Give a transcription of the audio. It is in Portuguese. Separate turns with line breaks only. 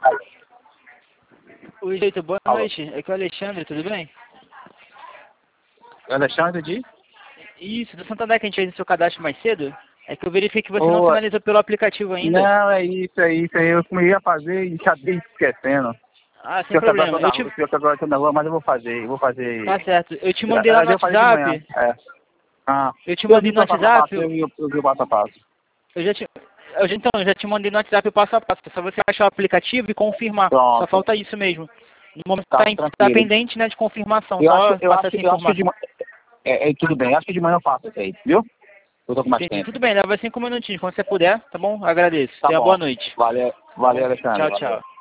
Oi, jeito, boa noite. Aqui é o Alexandre, tudo bem?
Alexandre de?
Isso, do Santander que a gente fez no seu cadastro mais cedo. É que eu verifiquei que você não finalizou pelo aplicativo ainda.
Não, é isso aí. Eu ia fazer e acabei esquecendo.
Ah, sem problema.
Agora eu tô na rua, mas eu vou fazer.
Tá certo. Eu te mandei lá no
Eu falei de manhã.
WhatsApp.
É. Ah,
Eu te mandei no WhatsApp.
Eu vi o passo a passo.
Então, eu já te mandei no WhatsApp o passo a passo. É só você achar o aplicativo e confirmar.
Pronto.
Só falta isso mesmo. No momento
Tá,
tá pendente, né, de confirmação. Só passar essa informação.
De manhã. Tudo bem. Acho que de manhã eu faço isso aí, viu? Eu tô com mais tempo.
Tudo bem, leva 5 minutinhos. Quando você puder, tá bom? Agradeço.
Tá
Tenha
bom.
boa noite.
Valeu, Alexandre.
Tchau, tchau.